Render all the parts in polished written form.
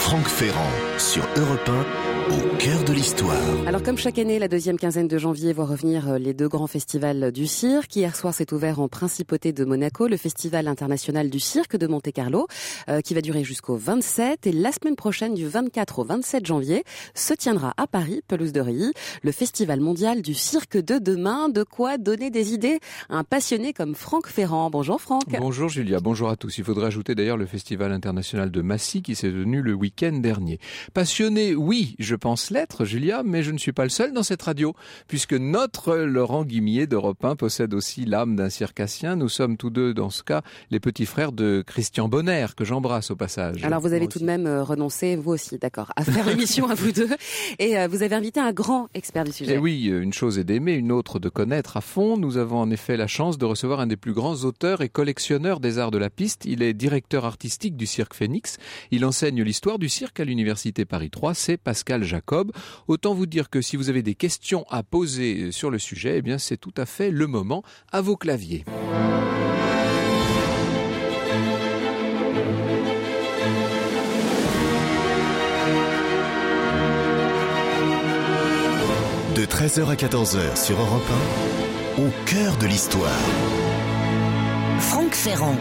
Franck Ferrand sur Europe 1, au cœur de l'histoire. Alors comme chaque année, la deuxième quinzaine de janvier voit revenir les deux grands festivals du cirque. Hier soir s'est ouvert en Principauté de Monaco le Festival international du cirque de Monte-Carlo qui va durer jusqu'au 27. Et la semaine prochaine, du 24 au 27 janvier, se tiendra à Paris, pelouse de Rilly, le Festival mondial du cirque de demain. De quoi donner des idées à un passionné comme Franck Ferrand. Bonjour Franck. Bonjour Julia, bonjour à tous. Il faudrait ajouter d'ailleurs le Festival international de Massy qui s'est tenu le week-end dernier. Passionné, oui, je pense l'être, Julia, mais je ne suis pas le seul dans cette radio, puisque notre Laurent Guimier d'Europe 1 possède aussi l'âme d'un circassien. Nous sommes tous deux, dans ce cas, les petits frères de Christian Bonner, que j'embrasse au passage. Alors vous avez tout de même renoncé, vous aussi, d'accord, à faire l'émission à vous deux, et vous avez invité un grand expert du sujet. Et oui, une chose est d'aimer, une autre de connaître à fond. Nous avons en effet la chance de recevoir un des plus grands auteurs et collectionneurs des arts de la piste. Il est directeur artistique du Cirque Phénix. Il enseigne l'histoire du cirque à l'Université Paris 3. C'est Pascal Jacob. Autant vous dire que si vous avez des questions à poser sur le sujet, eh bien c'est tout à fait le moment. À vos claviers. De 13h à 14h sur Europe 1, au cœur de l'histoire. Franck Ferrand.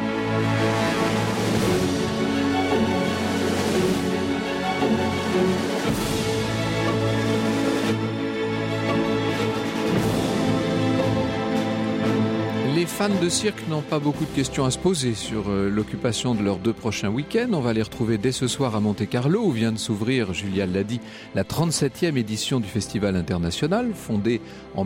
Les fans de cirque n'ont pas beaucoup de questions à se poser sur l'occupation de leurs 2 prochains week-ends. On va les retrouver dès ce soir à Monte-Carlo, où vient de s'ouvrir, Julia l'a dit, la 37e édition du Festival international, fondée en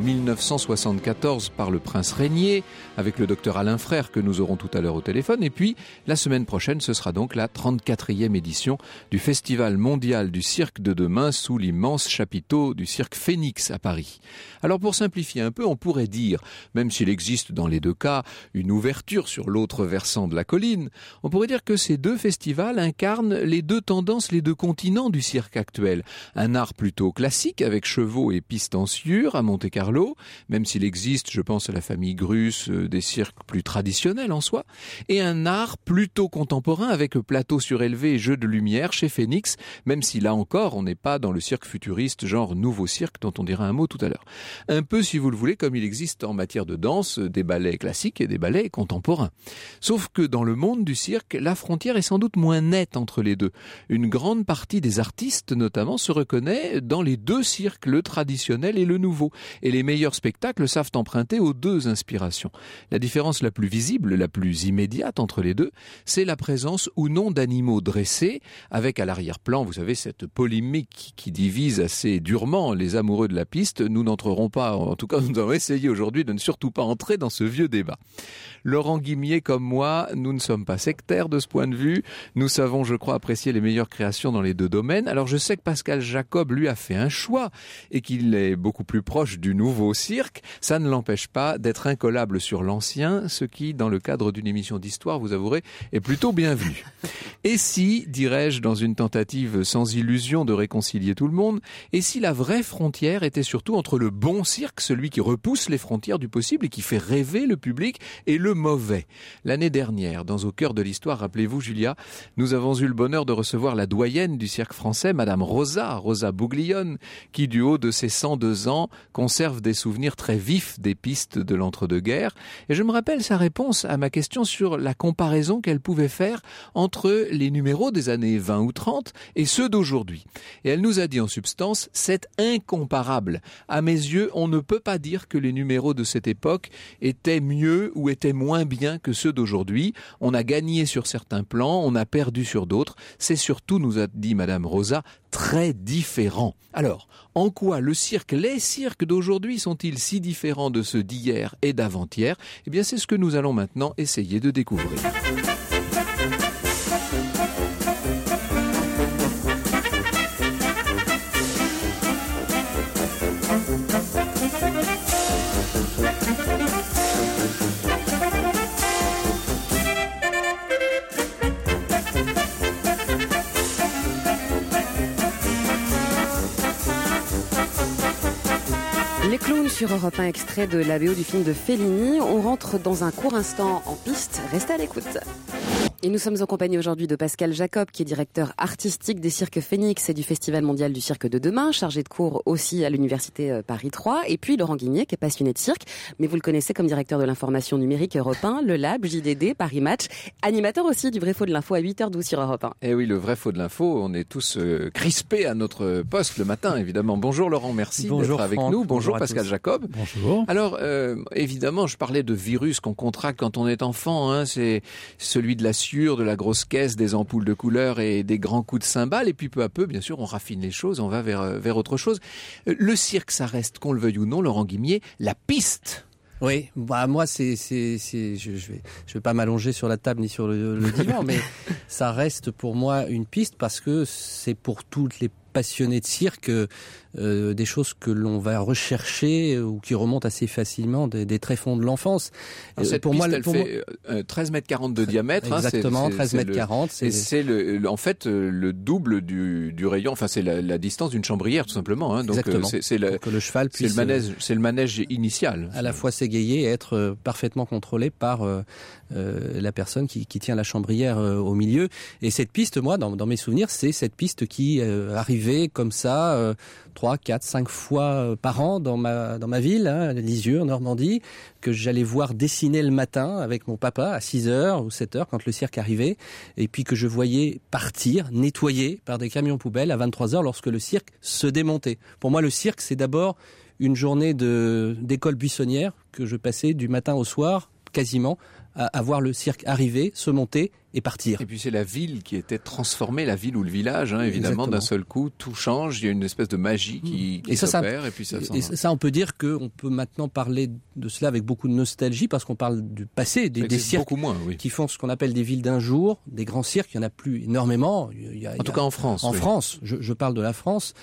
1974 par le prince Régnier, avec le docteur Alain Frère que nous aurons tout à l'heure au téléphone. Et puis, la semaine prochaine, ce sera donc la 34e édition du Festival mondial du cirque de demain, sous l'immense chapiteau du Cirque Phénix à Paris. Alors pour simplifier un peu, on pourrait dire, même s'il existe dans les 2 cas une ouverture sur l'autre versant de la colline, on pourrait dire que ces 2 festivals incarnent les 2 tendances, les 2 continents du cirque actuel. Un art plutôt classique avec chevaux et pistes en sciure à Monte-Carlo, même s'il existe, je pense à la famille Grus, des cirques plus traditionnels en soi, et un art plutôt contemporain avec plateau surélevé et jeux de lumière chez Phénix, même si là encore on n'est pas dans le cirque futuriste genre nouveau cirque dont on dira un mot tout à l'heure. Un peu, si vous le voulez, comme il existe en matière de danse, des ballets classiques et des ballets contemporains. Sauf que dans le monde du cirque, la frontière est sans doute moins nette entre les deux. Une grande partie des artistes, notamment, se reconnaît dans les 2 cirques, le traditionnel et le nouveau. Et les meilleurs spectacles savent emprunter aux 2 inspirations. La différence la plus visible, la plus immédiate entre les 2, c'est la présence ou non d'animaux dressés, avec à l'arrière-plan, vous savez, cette polémique qui divise assez durement les amoureux de la piste. Nous n'entrerons pas, en tout cas nous allons essayer aujourd'hui de ne surtout pas entrer dans ce vieux débat. Laurent Guimier comme moi, nous ne sommes pas sectaires de ce point de vue. Nous savons, je crois, apprécier les meilleures créations dans les 2 domaines. Alors je sais que Pascal Jacob, lui, a fait un choix et qu'il est beaucoup plus proche du nouveau cirque. Ça ne l'empêche pas d'être incollable sur l'ancien, ce qui, dans le cadre d'une émission d'histoire, vous avouerez, est plutôt bienvenu. Et si, dirais-je, dans une tentative sans illusion de réconcilier tout le monde, et si la vraie frontière était surtout entre le bon cirque, celui qui repousse les frontières du possible et qui fait rêver le public, et le mauvais. L'année dernière, dans Au cœur de l'histoire, rappelez-vous Julia, nous avons eu le bonheur de recevoir la doyenne du cirque français, Madame Rosa Bouglione, qui du haut de ses 102 ans conserve des souvenirs très vifs des pistes de l'entre-deux-guerres. Et je me rappelle sa réponse à ma question sur la comparaison qu'elle pouvait faire entre les numéros des années 20 ou 30 et ceux d'aujourd'hui. Et elle nous a dit en substance, c'est incomparable. À mes yeux, on ne peut pas dire que les numéros de cette époque étaient mieux ou étaient moins bien que ceux d'aujourd'hui. On a gagné sur certains plans, on a perdu sur d'autres. C'est surtout, nous a dit Madame Rosa, très différent. Alors, en quoi les cirques d'aujourd'hui sont-ils si différents de ceux d'hier et d'avant-hier ? Eh bien, c'est ce que nous allons maintenant essayer de découvrir. Les clowns sur Europe 1, extrait de la BO du film de Fellini. On rentre dans un court instant en piste. Restez à l'écoute. Et nous sommes en compagnie aujourd'hui de Pascal Jacob, qui est directeur artistique des cirques Phénix et du Festival mondial du cirque de demain, chargé de cours aussi à l'université Paris 3. Et puis Laurent Guigné, qui est passionné de cirque, mais vous le connaissez comme directeur de l'information numérique Europe 1, Le Lab, JDD, Paris Match, animateur aussi du Vrai Faux de l'info à 8h12 sur Europe 1. Eh oui, le Vrai Faux de l'info, on est tous crispés à notre poste le matin, évidemment. Bonjour Laurent, merci d'être avec nous. Bonjour Pascal Jacob. Bonjour. Alors, évidemment, je parlais de virus qu'on contracte quand on est enfant, hein, c'est celui de la sueur, de la grosse caisse, des ampoules de couleur et des grands coups de cymbales. Et puis peu à peu, bien sûr, on raffine les choses, on va vers autre chose. Le cirque, ça reste, qu'on le veuille ou non, Laurent Guigné, la piste. Oui, bah moi je vais pas m'allonger sur la table ni sur le divan, mais ça reste pour moi une piste parce que c'est pour toutes les passionnés de cirque des choses que l'on va rechercher ou qui remontent assez facilement des tréfonds de l'enfance. Cette piste, elle fait 13 mètres 40 de diamètre. Exactement, 13 mètres 40. C'est en fait le double du rayon. Enfin, c'est la distance d'une chambrière, tout simplement. Hein. Donc, exactement. Pour que le cheval puisse. C'est le manège initial. À la fois s'égayer et être parfaitement contrôlé par la personne qui tient la chambrière au milieu. Et cette piste, moi, dans mes souvenirs, c'est cette piste qui arrivait comme ça 3, 4, 5 fois par an dans ma ville, hein, Lisieux, en Normandie, que j'allais voir dessiner le matin avec mon papa à 6h ou 7h quand le cirque arrivait, et puis que je voyais partir, nettoyer par des camions poubelles à 23h lorsque le cirque se démontait. Pour moi, le cirque, c'est d'abord une journée d'école buissonnière que je passais du matin au soir, quasiment, à voir le cirque arriver, se monter et partir. Et puis c'est la ville qui était transformée, la ville ou le village, hein, évidemment. Exactement. D'un seul coup, tout change, il y a une espèce de magie qui s'opère, et puis ça et ça, on peut dire qu'on peut maintenant parler de cela avec beaucoup de nostalgie, parce qu'on parle du passé, des cirques moins, oui, qui font ce qu'on appelle des villes d'un jour, des grands cirques, il n'y en a plus énormément. En tout cas en France. En France, je parle de la France.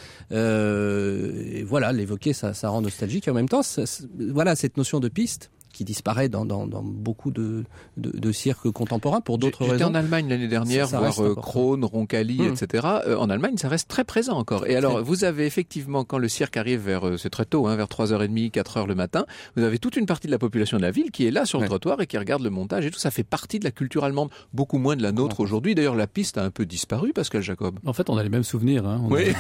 Et voilà, l'évoquer, ça rend nostalgique, et en même temps, voilà, cette notion de piste qui disparaît dans beaucoup de cirques contemporains pour d'autres raisons. J'étais en Allemagne l'année dernière, voir Krone, Roncalli, etc. En Allemagne, ça reste très présent encore. Et alors, vous avez effectivement, quand le cirque arrive c'est très tôt, hein, vers 3h30, 4h le matin, vous avez toute une partie de la population de la ville qui est là sur le trottoir et qui regarde le montage et tout. Ça fait partie de la culture allemande, beaucoup moins de la nôtre aujourd'hui. D'ailleurs, la piste a un peu disparu, Pascal Jacob. En fait, on a les mêmes souvenirs. Hein. Oui.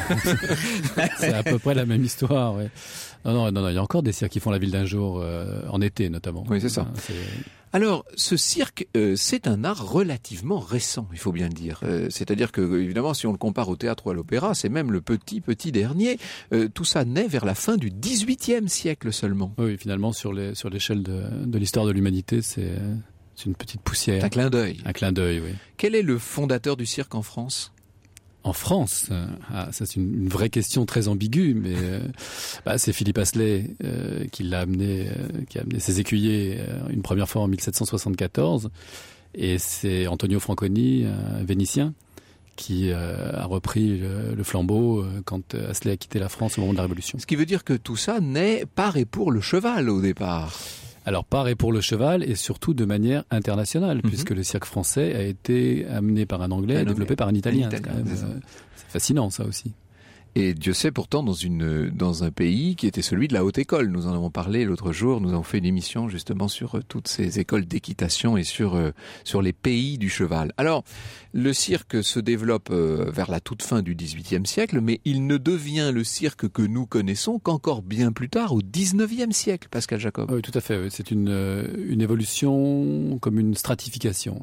C'est à peu près la même histoire. Ouais. Non, il y a encore des cirques qui font la ville d'un jour, en été notamment. Oui, c'est ça. Alors, ce cirque, c'est un art relativement récent, il faut bien le dire. C'est-à-dire que, évidemment, si on le compare au théâtre ou à l'opéra, c'est même le petit dernier. Tout ça naît vers la fin du XVIIIe siècle seulement. Oui, finalement, sur l'échelle de l'histoire de l'humanité, c'est une petite poussière. Un clin d'œil. Un clin d'œil, oui. Quel est le fondateur du cirque en France ? En France, ça c'est une vraie question très ambiguë, mais c'est Philippe Asselet qui a amené ses écuyers une première fois en 1774, et c'est Antonio Franconi, un Vénitien, qui a repris le flambeau quand Asselet a quitté la France au moment de la Révolution. Ce qui veut dire que tout ça naît par et pour le cheval au départ. Alors par et pour le cheval, et surtout de manière internationale, puisque le cirque français a été amené par un Anglais et développé par un Italien. C'est fascinant, ça aussi. Et Dieu sait pourtant dans un pays qui était celui de la haute école. Nous en avons parlé l'autre jour, nous avons fait une émission justement sur toutes ces écoles d'équitation et sur les pays du cheval. Alors, le cirque se développe vers la toute fin du XVIIIe siècle, mais il ne devient le cirque que nous connaissons qu'encore bien plus tard, au XIXe siècle, Pascal Jacob. Oui, tout à fait. Oui. C'est une évolution comme une stratification.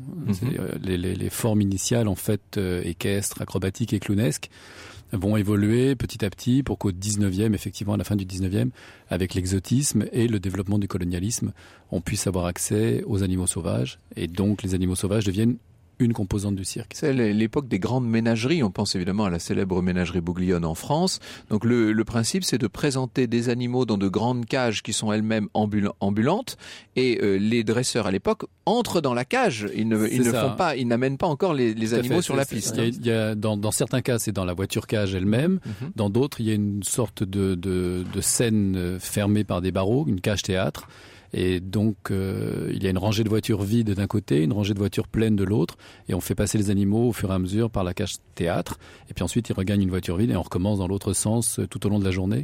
Les formes initiales, en fait, équestres, acrobatiques et clownesques, vont évoluer petit à petit pour qu'au 19e, effectivement à la fin du 19e, avec l'exotisme et le développement du colonialisme, on puisse avoir accès aux animaux sauvages, et donc les animaux sauvages deviennent une composante du cirque. C'est l'époque des grandes ménageries. On pense évidemment à la célèbre ménagerie Bouglione en France. Donc le principe, c'est de présenter des animaux dans de grandes cages qui sont elles-mêmes ambulantes, et les dresseurs à l'époque entrent dans la cage. Ils n'amènent pas encore les animaux sur la piste. Il y a dans certains cas, c'est dans la voiture-cage elle-même. Dans d'autres, il y a une sorte de scène fermée par des barreaux, une cage-théâtre. Et donc, il y a une rangée de voitures vides d'un côté, une rangée de voitures pleines de l'autre, et on fait passer les animaux au fur et à mesure par la cage théâtre, et puis ensuite ils regagnent une voiture vide et on recommence dans l'autre sens tout au long de la journée.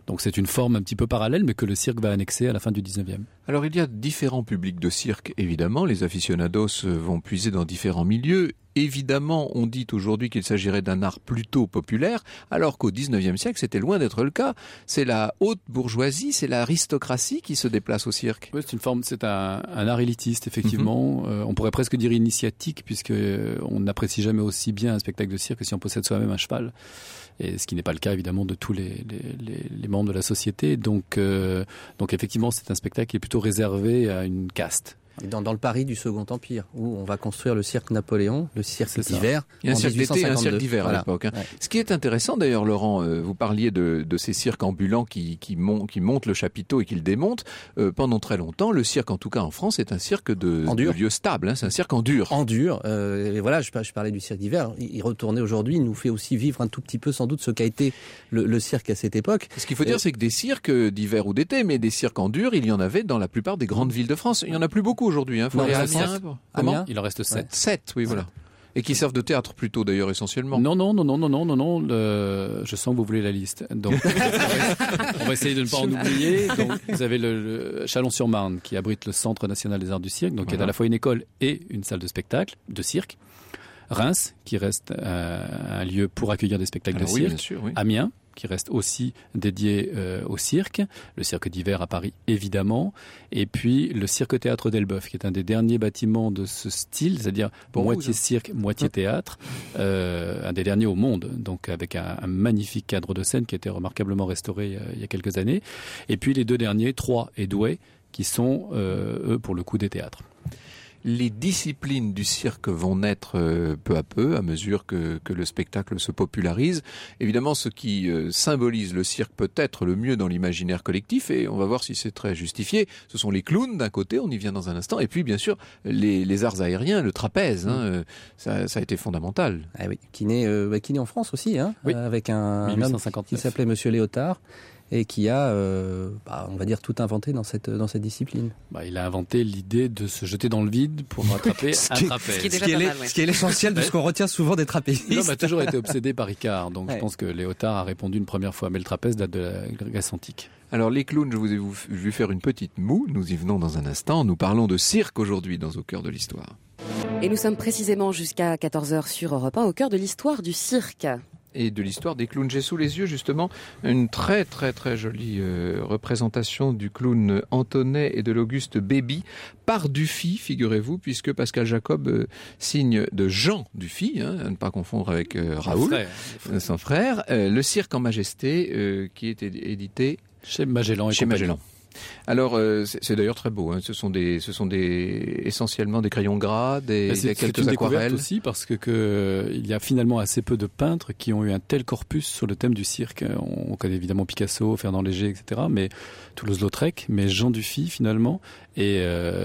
Donc c'est une forme un petit peu parallèle, mais que le cirque va annexer à la fin du 19e. Alors il y a différents publics de cirque, évidemment. Les aficionados vont puiser dans différents milieux. Évidemment, on dit aujourd'hui qu'il s'agirait d'un art plutôt populaire, alors qu'au 19e siècle, c'était loin d'être le cas. C'est la haute bourgeoisie, c'est l'aristocratie qui se déplace au cirque. Oui, c'est un art élitiste, effectivement. On pourrait presque dire initiatique, puisque on n'apprécie jamais aussi bien un spectacle de cirque que si on possède soi-même un cheval. Et ce qui n'est pas le cas, évidemment, de tous les membres de la société. Donc effectivement, c'est un spectacle qui est plutôt réservé à une caste. Dans le Paris du Second Empire, où on va construire le cirque Napoléon, le cirque d'hiver. Il y a un cirque d'été et un cirque d'hiver à l'époque. Hein. Ouais. Ce qui est intéressant d'ailleurs, Laurent, vous parliez de ces cirques ambulants qui montent le chapiteau et qui le démontent. Pendant très longtemps, le cirque, en tout cas en France, est un cirque de lieu stable. Hein. C'est un cirque en dur. En dur. Et voilà, je parlais du cirque d'hiver. Il retournait aujourd'hui, il nous fait aussi vivre un tout petit peu sans doute ce qu'a été le cirque à cette époque. Ce qu'il faut dire, c'est que des cirques d'hiver ou d'été, mais des cirques en dur, il y en avait dans la plupart des grandes villes de France. Il n'y en a plus beaucoup aujourd'hui. Hein. Amiens, il en reste 7. 7, oui, voilà. Et qui servent de théâtre plutôt, d'ailleurs, essentiellement. Non. Je sens que vous voulez la liste. Donc, on va essayer de ne pas en oublier. Donc, vous avez le Chalon-sur-Marne, qui abrite le Centre national des arts du cirque, donc qui est à la fois une école et une salle de spectacle, de cirque. Reims, qui reste un lieu pour accueillir des spectacles de cirque. Bien sûr, oui. Amiens, qui reste aussi dédié au cirque, le cirque d'hiver à Paris évidemment, et puis le cirque-théâtre d'Elbeuf, qui est un des derniers bâtiments de ce style, c'est-à-dire moitié cirque, moitié théâtre, un des derniers au monde, donc avec un magnifique cadre de scène qui a été remarquablement restauré il y a quelques années, et puis les deux derniers, Troyes et Douai, qui sont eux pour le coup des théâtres. Les disciplines du cirque vont naître peu à peu, à mesure que le spectacle se popularise. Évidemment, ce qui symbolise le cirque peut-être le mieux dans l'imaginaire collectif, et on va voir si c'est très justifié, ce sont les clowns d'un côté, on y vient dans un instant, et puis bien sûr les arts aériens, le trapèze, hein, ça a été fondamental. Ah oui, qui naît en France aussi, hein, oui. Avec un homme qui s'appelait Monsieur Léotard. Et qui a, on va dire, tout inventé dans cette discipline. Il a inventé l'idée de se jeter dans le vide pour attraper un trapèze. Ce qui est l'essentiel de ce qu'on retient souvent des trapézistes. L'homme a toujours été obsédé par Icare, donc je pense que Léotard a répondu une première fois. Mais le trapèze date de la Grèce antique. Alors les clowns, je vous ai vu faire une petite moue, nous y venons dans un instant. Nous parlons de cirque aujourd'hui dans Au cœur de l'histoire. Et nous sommes précisément jusqu'à 14h sur Europe 1, au cœur de l'histoire du cirque. Et de l'histoire des clowns. J'ai sous les yeux justement une très très très jolie représentation du clown Antonet et de l'Auguste Baby par Dufy, figurez-vous, puisque Pascal Jacob signe de Jean Dufy, à ne pas confondre avec Raoul, son frère, le cirque en majesté qui est édité chez Magellan et chez Magellan. Alors c'est d'ailleurs très beau, hein. Ce sont essentiellement des crayons gras, quelques aquarelles aussi, parce que il y a finalement assez peu de peintres qui ont eu un tel corpus sur le thème du cirque. On connaît évidemment Picasso, Fernand Léger, etc. Mais Toulouse-Lautrec, mais Jean Dufy finalement, et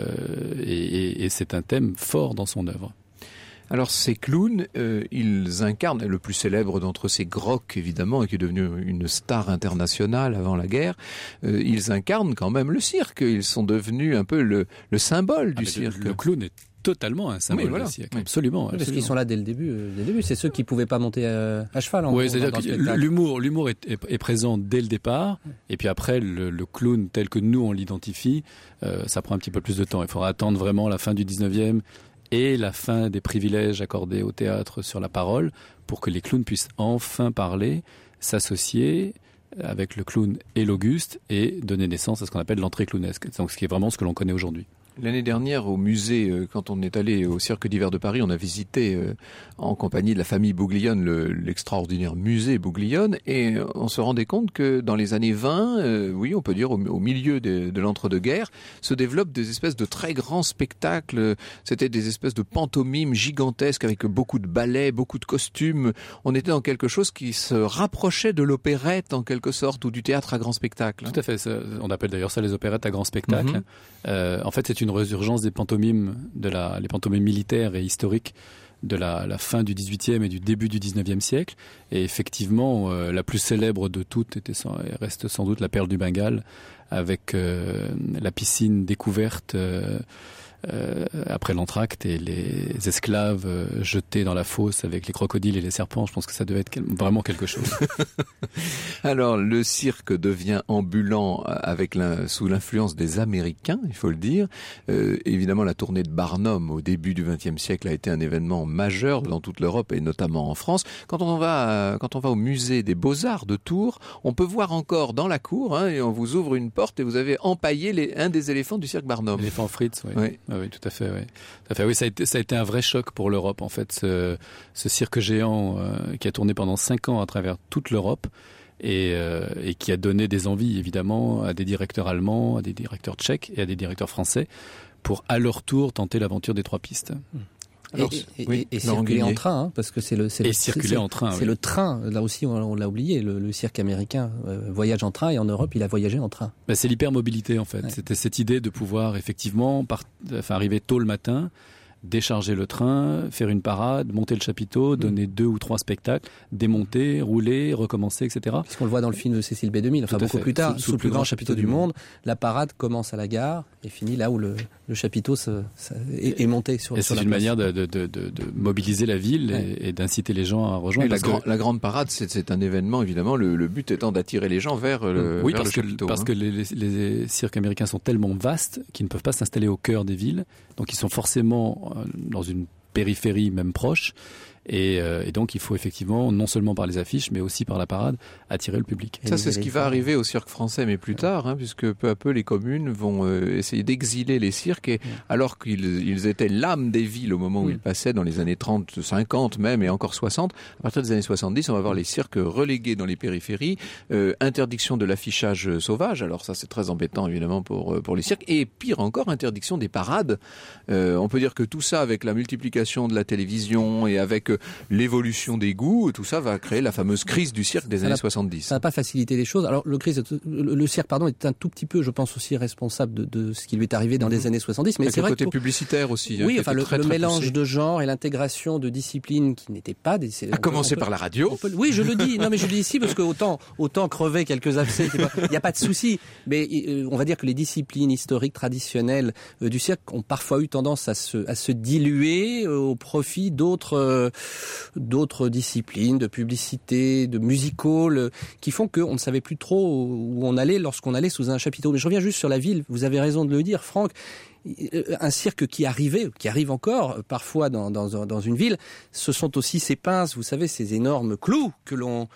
c'est un thème fort dans son œuvre. Alors ces clowns, ils incarnent, le plus célèbre d'entre eux c'est Grock évidemment, qui est devenu une star internationale avant la guerre, ils incarnent quand même le cirque, ils sont devenus un peu le symbole du cirque. Le clown est totalement un symbole du cirque, absolument. Parce qu'ils sont là dès le début. C'est ceux qui pouvaient pas monter à cheval. Oui, c'est-à-dire que l'humour est présent dès le départ, et puis après le clown tel que nous on l'identifie, ça prend un petit peu plus de temps. Il faudra attendre vraiment la fin du 19e et la fin des privilèges accordés au théâtre sur la parole pour que les clowns puissent enfin parler, s'associer avec le clown et l'Auguste et donner naissance à ce qu'on appelle l'entrée clownesque, donc ce qui est vraiment ce que l'on connaît aujourd'hui. L'année dernière, au musée, quand on est allé au Cirque d'hiver de Paris, on a visité en compagnie de la famille Bouglione l'extraordinaire musée Bouglione, et on se rendait compte que dans les années 20, oui, on peut dire au milieu de l'entre-deux-guerres, se développent des espèces de très grands spectacles. C'était des espèces de pantomimes gigantesques avec beaucoup de ballets, beaucoup de costumes. On était dans quelque chose qui se rapprochait de l'opérette en quelque sorte, ou du théâtre à grand spectacle. Tout à fait. On appelle d'ailleurs ça les opérettes à grand spectacle. En fait, c'est une résurgence des pantomimes, les pantomimes militaires et historiques de la fin du XVIIIe et du début du XIXe siècle. Et effectivement, la plus célèbre de toutes reste sans doute la Perle du Bengale, avec la piscine découverte après l'entracte et les esclaves jetés dans la fosse avec les crocodiles et les serpents, je pense que ça devait être vraiment quelque chose. Alors, le cirque devient ambulant sous l'influence des Américains, il faut le dire. Évidemment, la tournée de Barnum au début du XXe siècle a été un événement majeur dans toute l'Europe et notamment en France. Quand on va au musée des Beaux-Arts de Tours, on peut voir encore dans la cour, et on vous ouvre une porte et vous avez empaillé un des éléphants du cirque Barnum. L'éléphant Fritz, oui. Oui. Ah, oui, tout à fait, oui. Tout à fait. Oui, ça a été un vrai choc pour l'Europe, en fait, ce cirque géant qui a tourné pendant 5 ans à travers toute l'Europe et qui a donné des envies, évidemment, à des directeurs allemands, à des directeurs tchèques et à des directeurs français pour, à leur tour, tenter l'aventure des 3 pistes. Alors, et circuler en train, parce que c'est le train. Là aussi, on l'a oublié. Le cirque américain voyage en train et en Europe, il a voyagé en train. C'est l'hypermobilité en fait. Ouais. C'était cette idée de pouvoir effectivement arriver tôt le matin, décharger le train, faire une parade, monter le chapiteau, donner 2 ou 3 spectacles, démonter, rouler, recommencer, etc. Puisqu'on le voit dans le film de Cécile B2000, enfin beaucoup plus tard, sous le plus grand chapiteau du monde, la parade commence à la gare et finit là où le chapiteau est monté sur la place. C'est une manière de mobiliser la ville et d'inciter les gens à rejoindre. La grande parade, c'est un événement, évidemment, le but étant d'attirer les gens vers le chapiteau. Parce que les cirques américains sont tellement vastes qu'ils ne peuvent pas s'installer au cœur des villes. Donc ils sont forcément dans une périphérie même proche. Et donc il faut effectivement, non seulement par les affiches, mais aussi par la parade, attirer le public. Ça, c'est ce qui va arriver au cirque français, mais plus tard, puisque peu à peu les communes vont essayer d'exiler les cirques, et alors qu'ils étaient l'âme des villes au moment où ils passaient, dans les années 30, 50 même, et encore 60, à partir des années 70, on va voir les cirques relégués dans les périphéries, interdiction de l'affichage sauvage, alors ça c'est très embêtant évidemment pour les cirques, et pire encore, interdiction des parades. On peut dire que tout ça, avec la multiplication de la télévision et avec l'évolution des goûts, tout ça va créer la fameuse crise du cirque des années 70. Ça n'a pas facilité les choses. Alors le cirque, est un tout petit peu, je pense, aussi responsable de ce qui lui est arrivé dans les années 70. Mais avec c'est vrai le côté publicitaire aussi. Oui, le mélange poussé de genres et l'intégration de disciplines qui n'étaient pas des... À commencer par la radio. Oui, je le dis. Non, mais je le dis ici parce que autant crever quelques abcès, il n'y a pas de souci. Mais on va dire que les disciplines historiques traditionnelles du cirque ont parfois eu tendance à se diluer au profit d'autres disciplines, de publicité, de music-hall, qui font qu'on ne savait plus trop où on allait lorsqu'on allait sous un chapiteau. Mais je reviens juste sur la ville, vous avez raison de le dire, Franck, un cirque qui arrive encore parfois dans une ville, ce sont aussi ces pinces, vous savez, ces énormes clous que l'on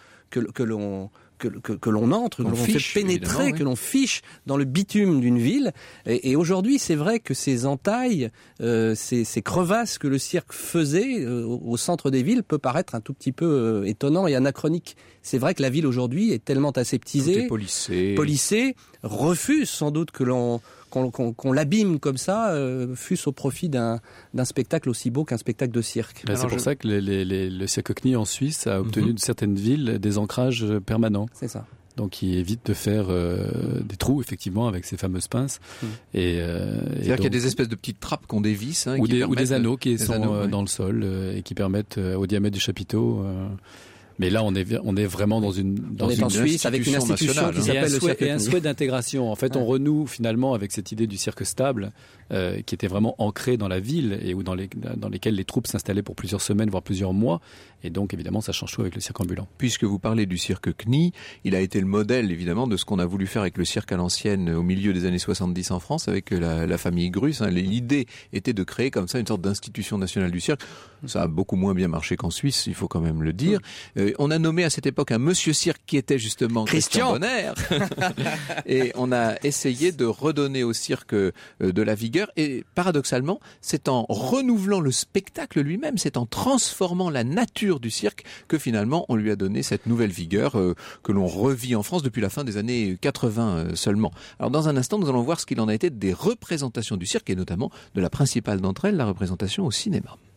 entre, que l'on fait pénétrer, que l'on fiche dans le bitume d'une ville. Et aujourd'hui, c'est vrai que ces entailles, ces crevasses que le cirque faisait au centre des villes peut paraître un tout petit peu étonnant et anachronique. C'est vrai que la ville aujourd'hui est tellement aseptisée, policée, refuse sans doute qu'on l'abîme comme ça, fût-ce au profit d'un spectacle aussi beau qu'un spectacle de cirque. C'est pour ça que le cirque CNI en Suisse a obtenu de certaines villes des ancrages permanents. C'est ça. Donc il évite de faire des trous effectivement avec ces fameuses pinces. C'est-à-dire qu'il y a des espèces de petites trappes qu'on dévisse, ou des anneaux qui sont dans le sol et qui permettent au diamètre du chapiteau. Mais là, on est vraiment dans une en Suisse avec une institution qui s'appelle le cirque. Et un souhait d'intégration. En fait, on renoue finalement avec cette idée du cirque stable, qui était vraiment ancré dans la ville et dans lesquelles les troupes s'installaient pour plusieurs semaines, voire plusieurs mois. Et donc, évidemment, ça change tout avec le cirque ambulant. Puisque vous parlez du cirque CNI, il a été le modèle, évidemment, de ce qu'on a voulu faire avec le cirque à l'ancienne au milieu des années 70 en France, avec la famille Grus. L'idée était de créer comme ça une sorte d'institution nationale du cirque. Ça a beaucoup moins bien marché qu'en Suisse, il faut quand même le dire. On a nommé à cette époque un monsieur cirque qui était justement Christian Bonner. Et on a essayé de redonner au cirque de la vigueur. Et paradoxalement, c'est en renouvelant le spectacle lui-même, c'est en transformant la nature du cirque que finalement on lui a donné cette nouvelle vigueur que l'on revit en France depuis la fin des années 80 seulement. Alors dans un instant, nous allons voir ce qu'il en a été des représentations du cirque et notamment de la principale d'entre elles, la représentation au cinéma.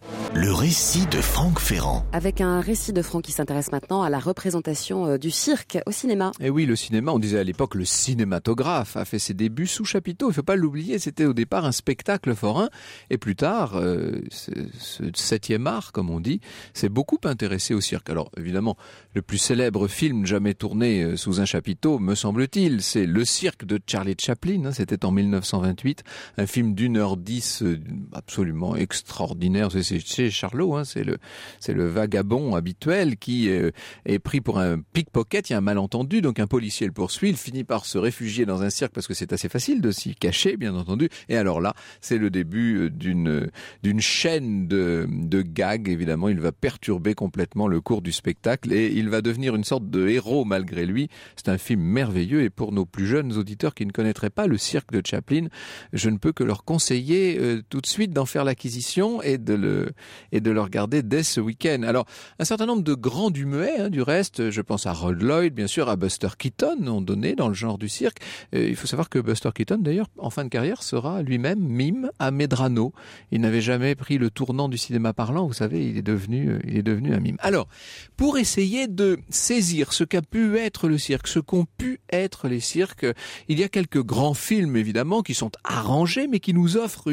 Le récit de Franck Ferrand. Avec un récit de Franck qui s'intéresse maintenant à la représentation du cirque au cinéma. Et oui, le cinéma, on disait à l'époque le cinématographe, a fait ses débuts sous chapiteau. Il ne faut pas l'oublier, c'était au départ un spectacle forain. Et plus tard, ce 7e art, comme on dit, s'est beaucoup intéressé au cirque. Alors évidemment, le plus célèbre film jamais tourné sous un chapiteau, me semble-t-il, c'est Le Cirque de Charlie Chaplin. C'était en 1928, un film d'1h10 absolument extraordinaire. C'est Charlot, c'est le vagabond habituel qui est pris pour un pickpocket. Il y a un malentendu, donc un policier le poursuit. Il finit par se réfugier dans un cirque parce que c'est assez facile de s'y cacher, bien entendu. Et alors là, c'est le début d'une chaîne de gags. Évidemment, il va perturber complètement le cours du spectacle et il va devenir une sorte de héros malgré lui. C'est un film merveilleux et pour nos plus jeunes auditeurs qui ne connaîtraient pas le cirque de Chaplin, je ne peux que leur conseiller tout de suite d'en faire l'acquisition et de le regarder dès ce week-end. Alors, un certain nombre de grands du muet, du reste, je pense à Harold Lloyd, bien sûr, à Buster Keaton, ont donné dans le genre du cirque. Il faut savoir que Buster Keaton, d'ailleurs, en fin de carrière, sera lui-même mime à Medrano. Il n'avait jamais pris le tournant du cinéma parlant, vous savez, il est devenu un mime. Alors, pour essayer de saisir ce qu'a pu être le cirque, ce qu'ont pu être les cirques, il y a quelques grands films, évidemment, qui sont arrangés, mais qui nous offrent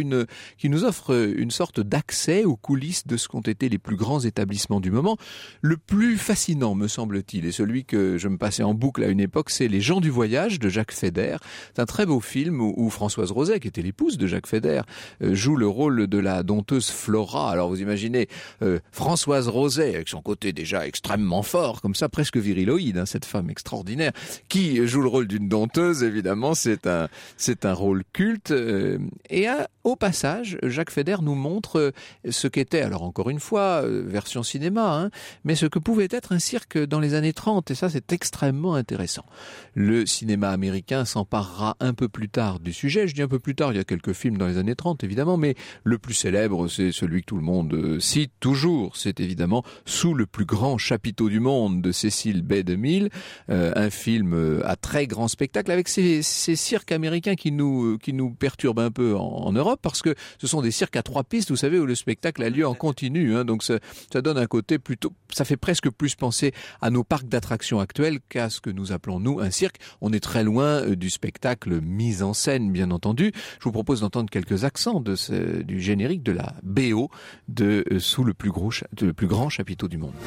une sorte d'accès aux coulisses de ce qu'ont été les plus grands établissements du moment. Le plus fascinant, me semble-t-il, et celui que je me passais en boucle à une époque, c'est Les gens du voyage de Jacques Feder. C'est un très beau film où Françoise Roset, qui était l'épouse de Jacques Feder, joue le rôle de la dompteuse Flora. Alors vous imaginez Françoise Roset, avec son côté déjà extrêmement fort, comme ça, presque viriloïde, cette femme extraordinaire, qui joue le rôle d'une dompteuse, évidemment, c'est un rôle culte. Au passage, Jacques Feder nous montre ce qu'était, alors encore une fois, version cinéma, mais ce que pouvait être un cirque dans les années 30, et ça c'est extrêmement intéressant. Le cinéma américain s'emparera un peu plus tard du sujet, je dis un peu plus tard, il y a quelques films dans les années 30 évidemment, mais le plus célèbre c'est celui que tout le monde cite toujours, c'est évidemment Sous le plus grand chapiteau du monde de Cecil B. DeMille, un film à très grand spectacle avec ces cirques américains qui nous perturbent un peu en Europe, parce que ce sont des cirques à 3 pistes, vous savez, où le spectacle a lieu en continu, donc ça donne un côté plutôt, ça fait presque plus penser à nos parcs d'attractions actuels qu'à ce que nous appelons nous un cirque. On est très loin du spectacle mis en scène, bien entendu. Je vous propose d'entendre quelques accents du générique de la BO de Sous le plus grand chapiteau du monde.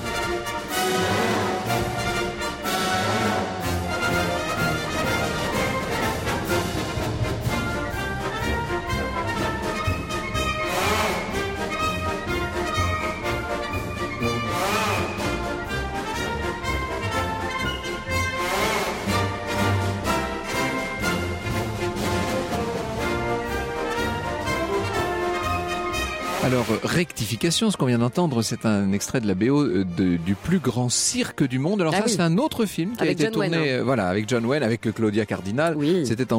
Alors, rectification, ce qu'on vient d'entendre, c'est un extrait de la BO du plus grand cirque du monde. Alors c'est un autre film qui a été tourné avec John Wayne, avec Claudia Cardinal. Oui. C'était en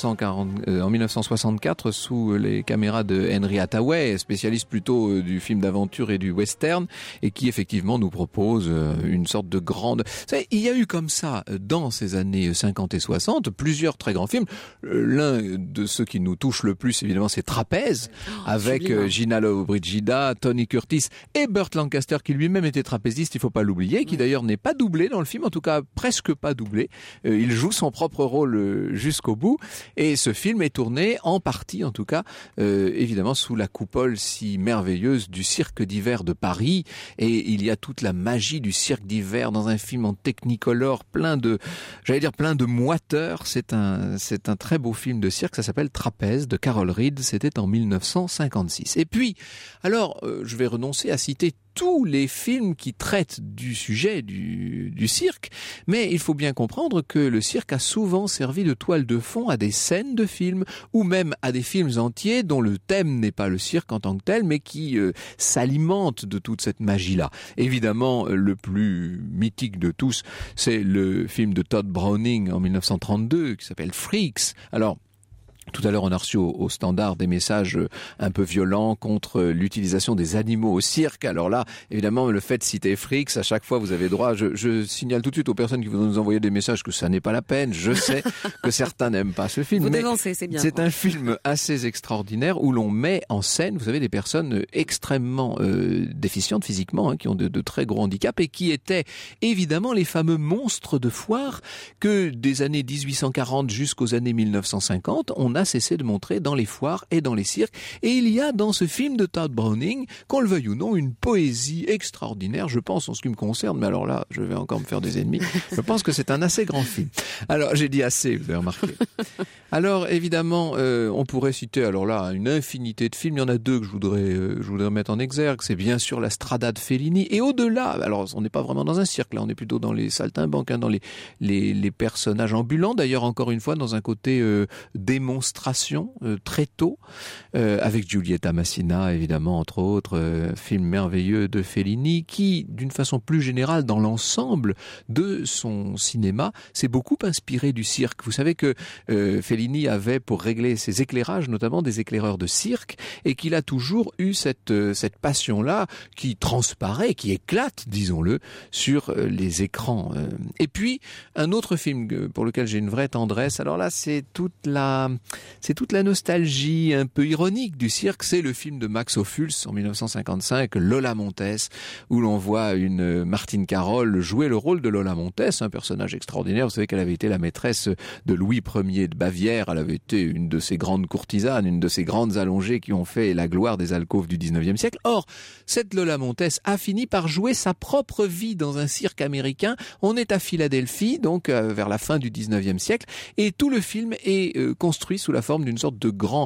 1964 sous les caméras de Henry Hathaway, spécialiste plutôt du film d'aventure et du western, et qui effectivement nous propose une sorte de grande... Vous savez, il y a eu comme ça, dans ces années 50 et 60, plusieurs très grands films. L'un de ceux qui nous touche le plus, évidemment, c'est Trapèze, avec Gina Lollobrigida, Tony Curtis et Burt Lancaster, qui lui-même était trapéziste, il faut pas l'oublier, qui d'ailleurs n'est pas doublé dans le film, en tout cas presque pas doublé. Il joue son propre rôle jusqu'au bout, et ce film est tourné en partie, en tout cas, évidemment sous la coupole si merveilleuse du cirque d'hiver de Paris, et il y a toute la magie du cirque d'hiver dans un film en technicolor, plein de moiteurs. C'est un très beau film de cirque, ça s'appelle Trapèze de Carol Reed, c'était en 1956. Et puis, alors, je vais renoncer à citer tous les films qui traitent du sujet du cirque, mais il faut bien comprendre que le cirque a souvent servi de toile de fond à des scènes de films, ou même à des films entiers dont le thème n'est pas le cirque en tant que tel, mais qui s'alimentent de toute cette magie-là. Évidemment, le plus mythique de tous, c'est le film de Todd Browning en 1932, qui s'appelle Freaks. Alors, Tout à l'heure, on a reçu au standard des messages un peu violents contre l'utilisation des animaux au cirque. Alors là, évidemment, le fait de citer Fricks, à chaque fois, vous avez droit. Je signale tout de suite aux personnes qui vont nous envoyer des messages que ça n'est pas la peine. Je sais que certains n'aiment pas ce film. Vous mais dévancez, c'est bien. C'est un film assez extraordinaire où l'on met en scène, vous savez, des personnes extrêmement déficientes physiquement, qui ont de très gros handicaps et qui étaient évidemment les fameux monstres de foire que des années 1840 jusqu'aux années 1950, on a cessé de montrer dans les foires et dans les cirques. Et il y a dans ce film de Tod Browning, qu'on le veuille ou non, une poésie extraordinaire, je pense, en ce qui me concerne, mais alors là, je vais encore me faire des ennemis. Je pense que c'est un assez grand film. Alors, j'ai dit assez, vous avez remarqué. Alors, évidemment, on pourrait citer, alors là, une infinité de films. Il y en a deux que je voudrais mettre en exergue. C'est bien sûr la Strada de Fellini. Et au-delà, alors, on n'est pas vraiment dans un cirque, là, on est plutôt dans les saltimbanques, dans les personnages ambulants. D'ailleurs, encore une fois, dans un côté démonstration très tôt, avec Giulietta Massina, évidemment, entre autres, film merveilleux de Fellini, qui, d'une façon plus générale, dans l'ensemble de son cinéma, s'est beaucoup inspiré du cirque. Vous savez que Fellini avait, pour régler ses éclairages, notamment des éclaireurs de cirque, et qu'il a toujours eu cette passion-là qui transparaît, qui éclate, disons-le, sur les écrans. Et puis, un autre film pour lequel j'ai une vraie tendresse, alors là, c'est toute la nostalgie un peu ironique du cirque, c'est le film de Max Ophuls en 1955, Lola Montez, où l'on voit une Martine Carol jouer le rôle de Lola Montez, un personnage extraordinaire. Vous savez qu'elle avait été la maîtresse de Louis Ier de Bavière, elle avait été une de ces grandes courtisanes, une de ces grandes allongées qui ont fait la gloire des alcôves du 19e siècle. Or, cette Lola Montez a fini par jouer sa propre vie dans un cirque américain. On est à Philadelphie, donc vers la fin du 19e siècle, et tout le film est construit sous la forme d'une sorte de grand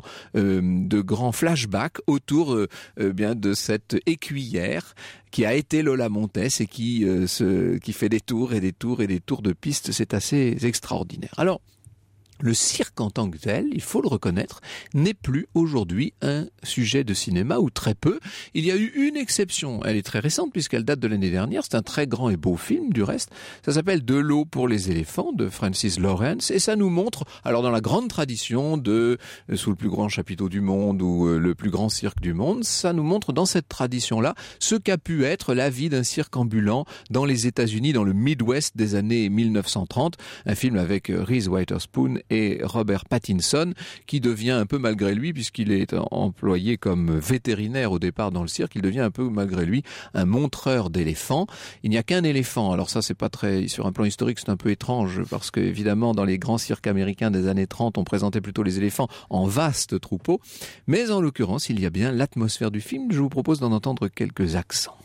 flashback autour bien de cette écuyère qui a été Lola Montez et qui fait des tours et des tours et des tours de piste. C'est assez extraordinaire. Alors, le cirque en tant que tel, il faut le reconnaître, n'est plus aujourd'hui un sujet de cinéma, ou très peu. Il y a eu une exception, elle est très récente puisqu'elle date de l'année dernière, c'est un très grand et beau film du reste, ça s'appelle De l'eau pour les éléphants de Francis Lawrence, et ça nous montre, alors dans la grande tradition de Sous le plus grand chapiteau du monde ou le plus grand cirque du monde, ça nous montre dans cette tradition-là ce qu'a pu être la vie d'un cirque ambulant dans les États-Unis, dans le Midwest des années 1930, un film avec Reese Witherspoon et Robert Pattinson, qui devient un peu malgré lui, puisqu'il est employé comme vétérinaire au départ dans le cirque, il devient un peu malgré lui un montreur d'éléphants. Il n'y a qu'un éléphant, alors ça c'est pas très, sur un plan historique c'est un peu étrange, parce que évidemment dans les grands cirques américains des années 30 on présentait plutôt les éléphants en vastes troupeaux, mais en l'occurrence il y a bien l'atmosphère du film. Je vous propose d'en entendre quelques accents.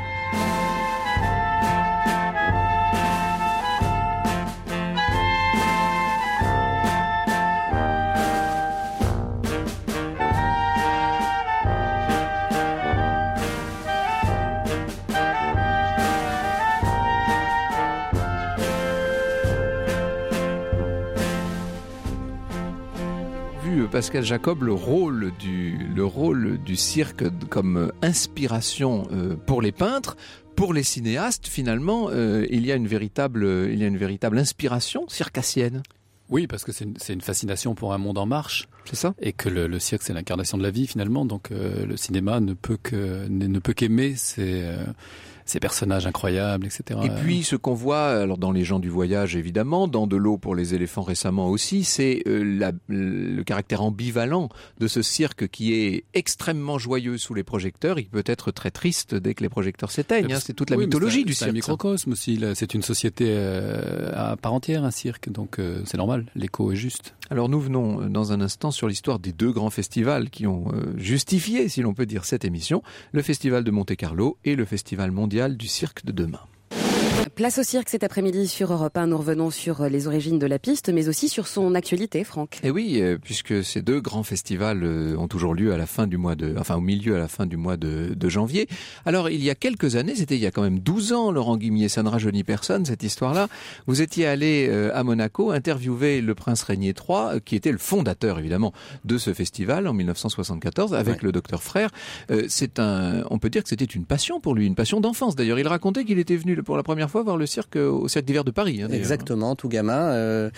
Pascal Jacob, le rôle du cirque comme inspiration pour les peintres, pour les cinéastes, finalement, il y a une véritable inspiration circassienne. Oui, parce que c'est une fascination pour un monde en marche. C'est ça. Et que le cirque, c'est l'incarnation de la vie, finalement. Donc, le cinéma ne peut qu'aimer ces personnages incroyables, etc. Et puis, ce qu'on voit, alors dans Les gens du voyage, évidemment, dans De l'eau pour les éléphants récemment aussi, c'est le caractère ambivalent de ce cirque qui est extrêmement joyeux sous les projecteurs et qui peut être très triste dès que les projecteurs s'éteignent. C'est toute la mythologie du cirque. C'est un microcosme aussi. C'est une société à part entière, un cirque. Donc, c'est normal. L'écho est juste. Alors, nous venons dans un instant sur l'histoire des deux grands festivals qui ont justifié, si l'on peut dire, cette émission. Le Festival de Monte-Carlo et le Festival mondial du cirque de demain. Place au cirque cet après-midi sur Europe 1. Nous revenons sur les origines de la piste, mais aussi sur son actualité, Franck. Et oui, puisque ces deux grands festivals ont toujours lieu à la fin du mois au milieu à la fin du mois de janvier. Alors, il y a quelques années, c'était il y a quand même 12 ans, Laurent Guimier, ça ne rajeunit personne, cette histoire-là. Vous étiez allé à Monaco interviewer le prince Régnier III, qui était le fondateur, évidemment, de ce festival en 1974, avec le docteur Frère. On peut dire que c'était une passion pour lui, une passion d'enfance. D'ailleurs, il racontait qu'il était venu pour la première fois voir le cirque au Cirque d'hiver de Paris. Hein, exactement, tout gamin,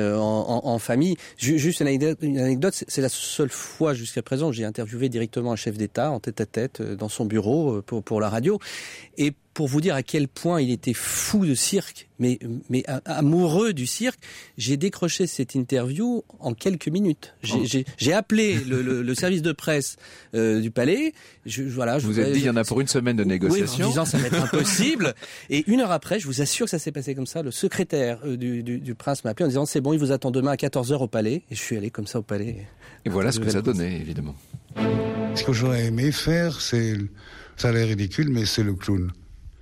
en famille. Juste une anecdote, c'est la seule fois jusqu'à présent que j'ai interviewé directement un chef d'État en tête-à-tête dans son bureau pour la radio. Et pour vous dire à quel point il était fou de cirque, mais amoureux du cirque, j'ai décroché cette interview en quelques minutes. J'ai appelé le service de presse du Palais. Vous êtes dit, il y en a pour une semaine de négociation. Oui, en disant ça va être impossible. Et 1 heure après, je vous assure que ça s'est passé comme ça. Le secrétaire du prince m'a appelé en disant c'est bon, il vous attend demain à 14h au Palais. Et je suis allé comme ça au Palais. Et voilà ce que ça donnait, évidemment. Ce que j'aurais aimé faire, ça a l'air ridicule, mais c'est le clown.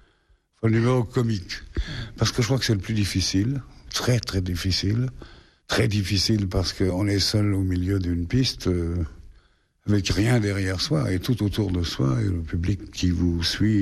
Un numéro comique. Parce que je crois que c'est le plus difficile. Très, très difficile. Très difficile parce qu'on est seul au milieu d'une piste, avec rien derrière soi et tout autour de soi, et le public qui vous suit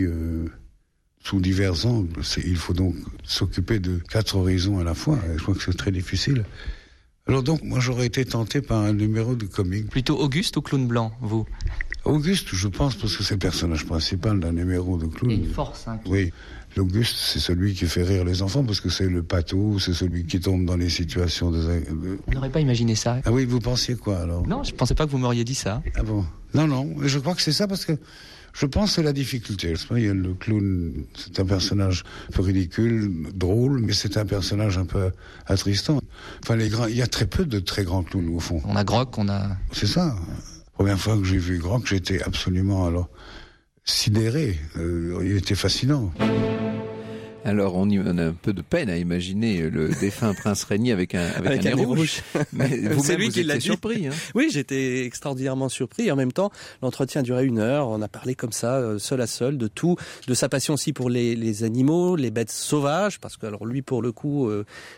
sous divers angles. Il faut donc s'occuper de 4 horizons à la fois, et je crois que c'est très difficile. Alors donc, moi j'aurais été tenté par un numéro de comique. Plutôt Auguste ou Clown Blanc, vous ? Auguste, je pense, parce que c'est le personnage principal d'un numéro de clown. Il y a une force. Oui. L'Auguste, c'est celui qui fait rire les enfants, parce que c'est le pâteau, c'est celui qui tombe dans les situations On n'aurait pas imaginé ça. Ah oui, vous pensiez quoi alors ? Non, je pensais pas que vous m'auriez dit ça. Ah bon ? Non, je crois que c'est ça, parce que je pense que c'est la difficulté. Il y a le clown, c'est un personnage un peu ridicule, drôle, mais c'est un personnage un peu attristant. Enfin, il y a très peu de très grands clowns, au fond. On a Grock, C'est ça. La première fois que j'ai vu Grock, j'étais absolument sidéré. Il était fascinant. Alors, on a un peu de peine à imaginer le défunt prince Régnier avec un nez rouge. Mais vous-même, vous étiez surpris. Hein. Oui, j'étais extraordinairement surpris. En même temps, l'entretien durait 1 heure. On a parlé comme ça, seul à seul, de tout, de sa passion aussi pour les animaux, les bêtes sauvages, parce que alors lui, pour le coup,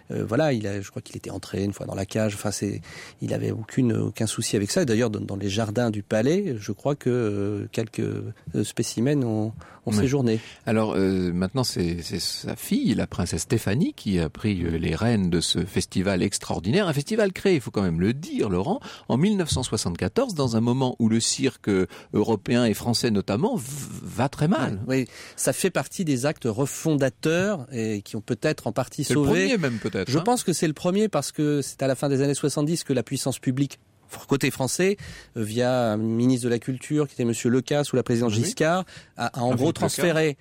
je crois qu'il était entré une fois dans la cage. Enfin, il avait aucun souci avec ça. Et d'ailleurs, dans les jardins du palais, je crois que quelques spécimens ont séjourné. Alors maintenant, c'est sa fille, la princesse Stéphanie, qui a pris les rênes de ce festival extraordinaire. Un festival créé, il faut quand même le dire, Laurent, en 1974, dans un moment où le cirque européen et français notamment va très mal. Oui, ça fait partie des actes refondateurs et qui ont peut-être en partie sauvé. C'est le premier même peut-être. Je pense que c'est le premier parce que c'est à la fin des années 70 que la puissance publique, côté français, via un ministre de la Culture qui était Monsieur Lecas ou la présidente Giscard, a en gros transféré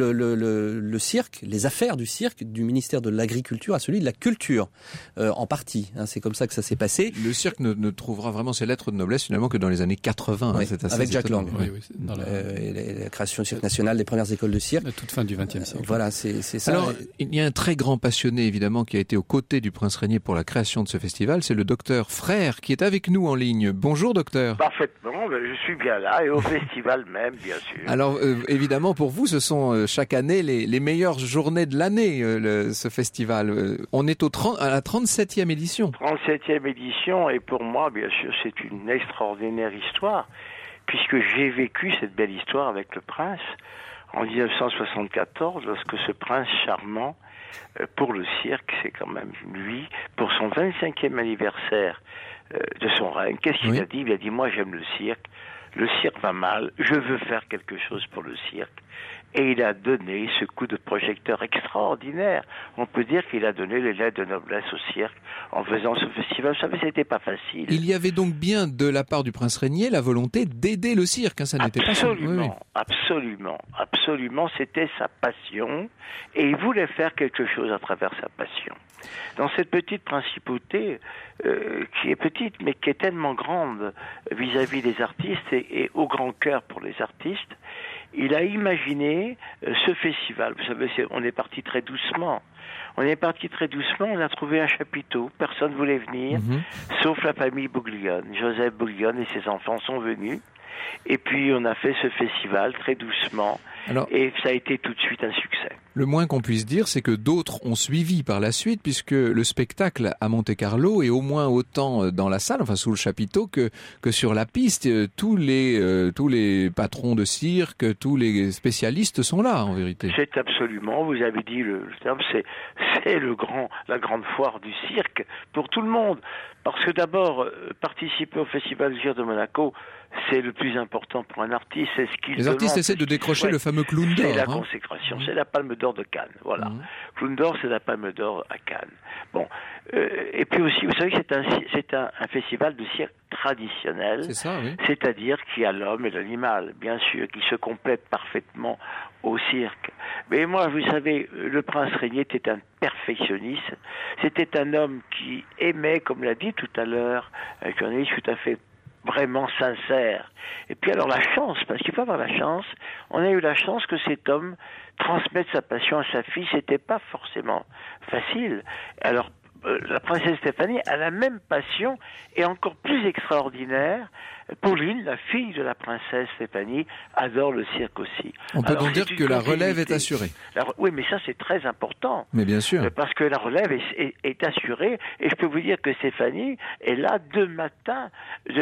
le cirque, les affaires du cirque, du ministère de l'Agriculture à celui de la Culture, en partie. C'est comme ça que ça s'est passé. Le cirque ne trouvera vraiment ses lettres de noblesse finalement que dans les années 80. Oui, c'est assez avec Jack Lang. Oui, dans la création du cirque national, des premières écoles de cirque. La toute fin du XXe siècle. Voilà, c'est ça. Alors, il y a un très grand passionné évidemment qui a été aux côtés du prince Régnier pour la création de ce festival, c'est le docteur Frère qui est avec nous en ligne. Bonjour docteur. Parfaitement, je suis bien là et au festival même, bien sûr. Alors évidemment pour vous ce sont chaque année les meilleures journées de l'année, ce festival. On est à la 37e édition. 37e édition et pour moi bien sûr c'est une extraordinaire histoire puisque j'ai vécu cette belle histoire avec le prince en 1974 lorsque ce prince charmant pour le cirque, c'est quand même lui, pour son 25e anniversaire de son règne, qu'est-ce qu'il a dit ? Il a dit, moi j'aime le cirque va mal, je veux faire quelque chose pour le cirque. Et il a donné ce coup de projecteur extraordinaire. On peut dire qu'il a donné les lettres de noblesse au cirque en faisant ce festival. Vous savez, c'était pas facile. Il y avait donc bien de la part du prince Régnier la volonté d'aider le cirque. Ça n'était pas simple. Absolument. C'était sa passion et il voulait faire quelque chose à travers sa passion. Dans cette petite principauté, qui est petite mais qui est tellement grande vis-à-vis des artistes et au grand cœur pour les artistes, il a imaginé ce festival. Vous savez, on est parti très doucement. On a trouvé un chapiteau. Personne ne voulait venir, sauf la famille Bouglione. Joseph Bouglione et ses enfants sont venus. Et puis, on a fait ce festival très doucement. Et ça a été tout de suite un succès. Le moins qu'on puisse dire, c'est que d'autres ont suivi par la suite, puisque le spectacle à Monte-Carlo est au moins autant dans la salle, enfin sous le chapiteau, que sur la piste. Tous les patrons de cirque, tous les spécialistes sont là, en vérité. C'est absolument, vous avez dit le terme, c'est la grande foire du cirque pour tout le monde. Parce que d'abord, participer au Festival du Cirque de Monaco, c'est le plus important pour un artiste. C'est ce qu'il Les artistes essaient de décrocher le fameux clown d'or. C'est la consécration, c'est la Palme d'Or de Cannes, voilà. Clown d'Or, c'est la Palme d'Or à Cannes. Bon, et puis aussi, vous savez que c'est un festival de cirque traditionnel, c'est ça, oui. C'est-à-dire qu'il y a l'homme et l'animal, bien sûr, qui se complètent parfaitement au cirque. Mais moi, vous savez, le prince Régnier était un perfectionniste, c'était un homme qui aimait, comme l'a dit tout à l'heure, un journaliste tout à fait vraiment sincère. Et puis alors la chance, parce qu'il faut avoir la chance, on a eu la chance que cet homme transmette sa passion à sa fille, c'était pas forcément facile. Alors la princesse Stéphanie a la même passion et encore plus extraordinaire. Pauline, la fille de la princesse Stéphanie, adore le cirque aussi. On peut donc dire que la relève est assurée. Oui, mais ça c'est très important. Mais bien sûr. Parce que la relève est assurée et je peux vous dire que Stéphanie est là de matin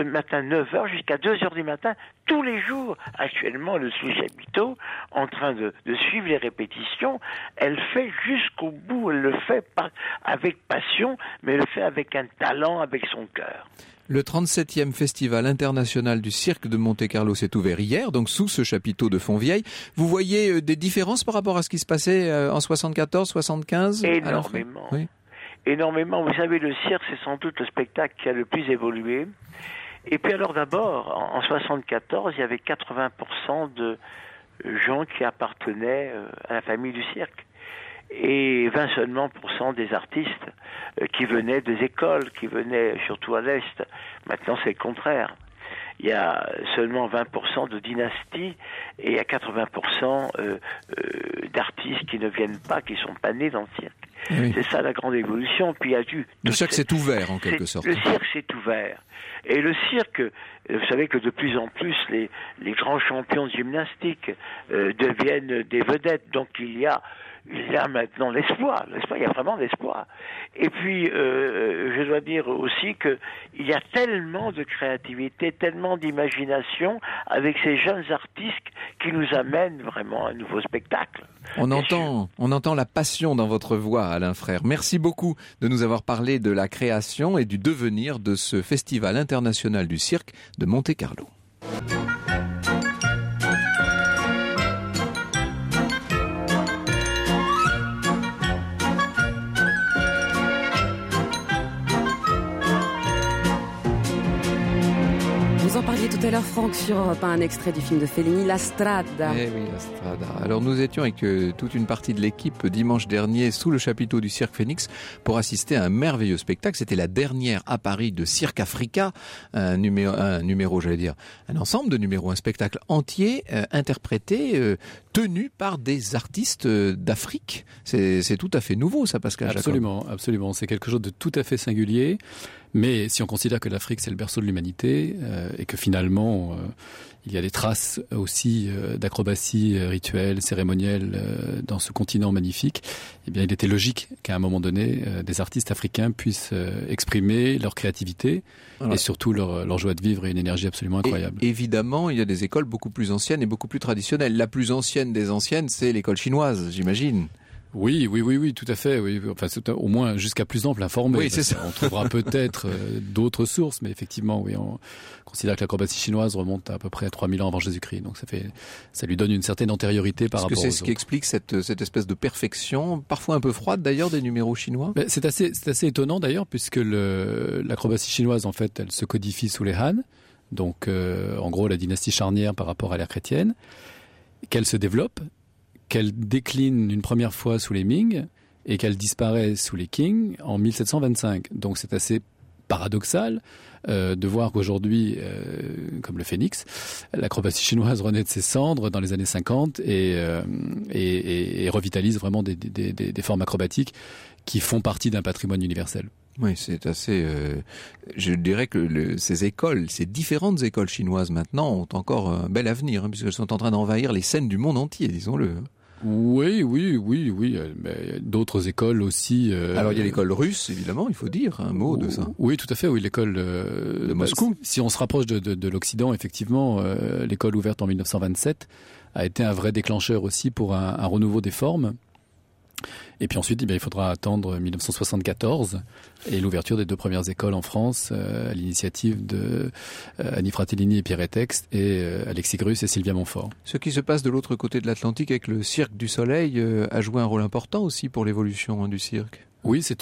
9h jusqu'à 2h du matin, tous les jours. Actuellement, le sous chapiteau, en train de suivre les répétitions, elle fait jusqu'au bout, elle le fait pas avec passion, mais elle le fait avec un talent, avec son cœur. Le 37e Festival international du cirque de Monte-Carlo s'est ouvert hier, donc sous ce chapiteau de Fontvieille. Vous voyez des différences par rapport à ce qui se passait en 74, 75 ? Énormément. Oui. Énormément. Vous savez, le cirque, c'est sans doute le spectacle qui a le plus évolué. Et puis alors d'abord, en 74, il y avait 80% de gens qui appartenaient à la famille du cirque. Et 20 seulement % des artistes qui venaient des écoles, qui venaient surtout à l'Est. Maintenant, c'est le contraire. Il y a seulement 20% de dynasties et il y a 80% d'artistes qui ne viennent pas, qui sont pas nés dans le cirque. Oui. C'est ça la grande évolution. Puis il y a le cirque s'est ouvert en quelque sorte. Le cirque s'est ouvert. Et le cirque, vous savez que de plus en plus les grands champions de gymnastique deviennent des vedettes. Donc il y a maintenant l'espoir, il y a vraiment l'espoir. Et puis, je dois dire aussi que il y a tellement de créativité, tellement d'imagination avec ces jeunes artistes qui nous amènent vraiment à un nouveau spectacle. On entend la passion dans votre voix, Alain Frère. Merci beaucoup de nous avoir parlé de la création et du devenir de ce Festival international du cirque de Monte-Carlo. Vous en parliez tout à l'heure, Franck, sur Europe 1, un extrait du film de Fellini, La Strada. Eh oui, La Strada. Alors nous étions avec toute une partie de l'équipe dimanche dernier sous le chapiteau du Cirque Phoenix pour assister à un merveilleux spectacle. C'était la dernière à Paris de Cirque Africa, un ensemble de numéros, un spectacle entier interprété, tenu par des artistes d'Afrique. C'est tout à fait nouveau, ça, Pascal Jacob. Absolument. C'est quelque chose de tout à fait singulier. Mais si on considère que l'Afrique c'est le berceau de l'humanité et que finalement il y a des traces aussi d'acrobatie rituelle, cérémonielle dans ce continent magnifique, eh bien il était logique qu'à un moment donné des artistes africains puissent exprimer leur créativité et surtout leur joie de vivre et une énergie absolument incroyable. Et évidemment, il y a des écoles beaucoup plus anciennes et beaucoup plus traditionnelles. La plus ancienne des anciennes, c'est l'école chinoise, j'imagine. Oui, tout à fait. Oui. Enfin, c'est au moins jusqu'à plus ample informé. Oui, c'est ça. On trouvera peut-être d'autres sources, mais effectivement, oui, on considère que l'acrobatie chinoise remonte à peu près à 3000 ans avant Jésus-Christ. Donc ça lui donne une certaine antériorité par rapport aux autres. Est-ce que c'est ce qui explique cette espèce de perfection, parfois un peu froide d'ailleurs, des numéros chinois ? C'est assez étonnant d'ailleurs, puisque l'acrobatie chinoise, en fait, elle se codifie sous les Han, donc en gros la dynastie charnière par rapport à l'ère chrétienne, qu'elle se développe, qu'elle décline une première fois sous les Ming et qu'elle disparaît sous les Qing en 1725. Donc c'est assez paradoxal de voir qu'aujourd'hui, comme le phénix, l'acrobatie chinoise renaît de ses cendres dans les années 50 et revitalise vraiment des formes acrobatiques qui font partie d'un patrimoine universel. Oui, c'est assez... je dirais que ces différentes écoles chinoises maintenant ont encore un bel avenir, puisqu'elles sont en train d'envahir les scènes du monde entier, disons-le. Oui. Mais d'autres écoles aussi. Alors il y a l'école russe, évidemment, il faut dire un mot de ça. Oui, tout à fait. Oui, l'école de Moscou. Si on se rapproche de l'Occident, effectivement, l'école ouverte en 1927 a été un vrai déclencheur aussi pour un renouveau des formes. Et puis ensuite, il faudra attendre 1974 et l'ouverture des 2 premières écoles en France à l'initiative de Annie Fratellini et Pierre Etext et Alexis Grus et Sylvia Montfort. Ce qui se passe de l'autre côté de l'Atlantique avec le Cirque du Soleil a joué un rôle important aussi pour l'évolution du cirque. Oui, c'est